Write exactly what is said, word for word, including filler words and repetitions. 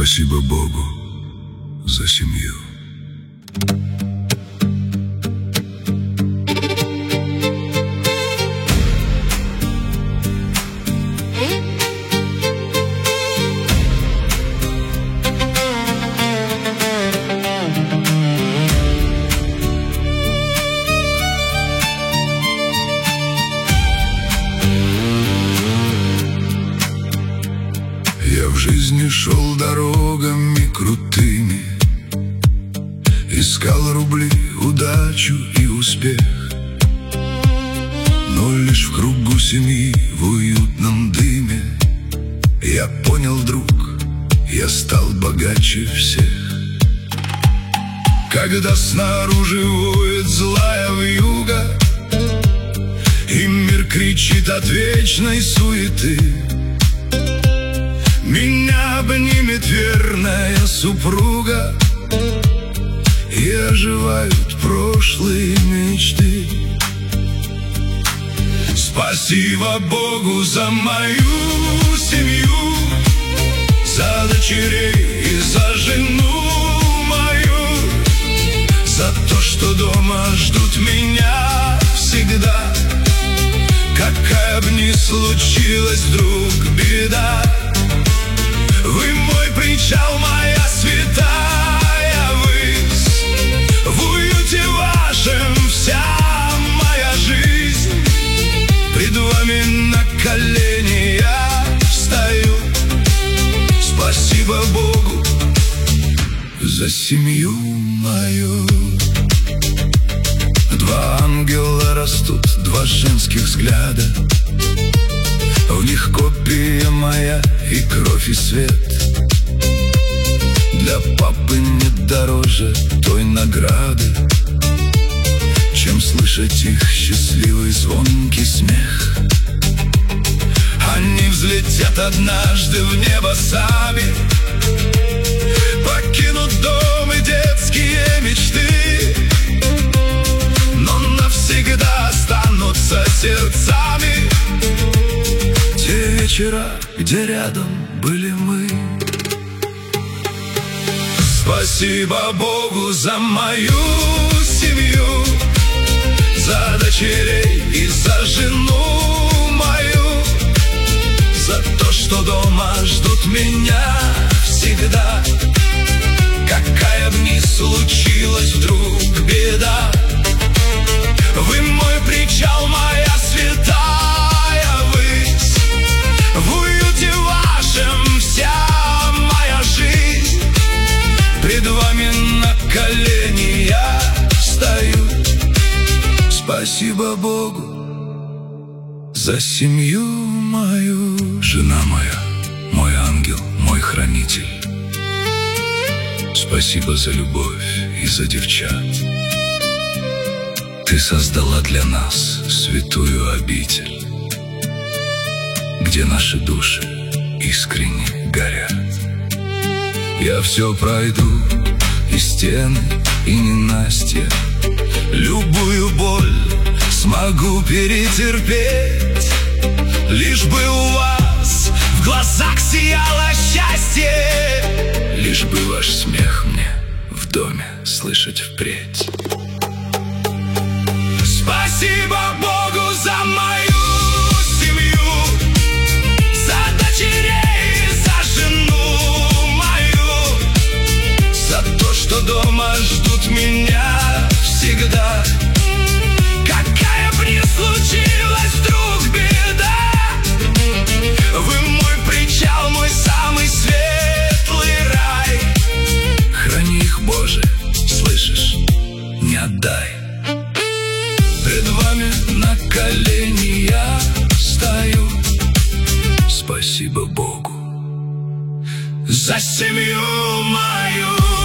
Спасибо Богу за семью. Я в жизни шел дорогами крутыми, искал рубли, удачу и успех. Но лишь в кругу семьи, в уютном дыме, я понял, друг, я стал богаче всех. Когда снаружи воет злая вьюга, и мир кричит от вечной суеты, меня обнимет верная супруга, и оживают прошлые мечты. Спасибо Богу за мою семью, за дочерей и за жену мою, за то, что дома ждут меня всегда. Какая б ни случилась вдруг беда, вы мой причал, моя святая высь. В уюте вашем вся моя жизнь. Пред вами на колени я встаю. Спасибо Богу за семью мою. Два ангела растут, два женских взгляда, в них копия моя и кровь, и свет. Для папы нет дороже той награды, чем слышать их счастливый звонкий смех. Они взлетят однажды в небо сами, покинут дом и детские мечты, но навсегда останутся сердцами те вечера, где рядом были мы. Спасибо Богу за мою семью, за дочерей и за жену мою, за то, что дома ждут меня всегда. Какая б ни случилась вдруг беда, вы мой причал, моя святая высь. В уюте вашем вся моя жизнь. Пред вами на колени я встаю. Спасибо Богу за семью мою. Жена моя, мой ангел, мой хранитель, спасибо за любовь и за девчат. Ты создала для нас святую обитель, где наши души искренне горят. Я все пройду, и стены, и ненастья, любую боль смогу перетерпеть, лишь бы у вас в глазах сияло счастье, лишь бы ваш смех мне в доме слышать впредь. Спасибо Богу за мою семью, за дочерей, за жену мою, за то, что дома ждут меня всегда. Какая б ни случилась вдруг беда, вы мой причал, мой самый светлый рай. Храни их, Боже, слышишь, не отдай. Пред вами на колени я стою. Спасибо Богу за семью мою.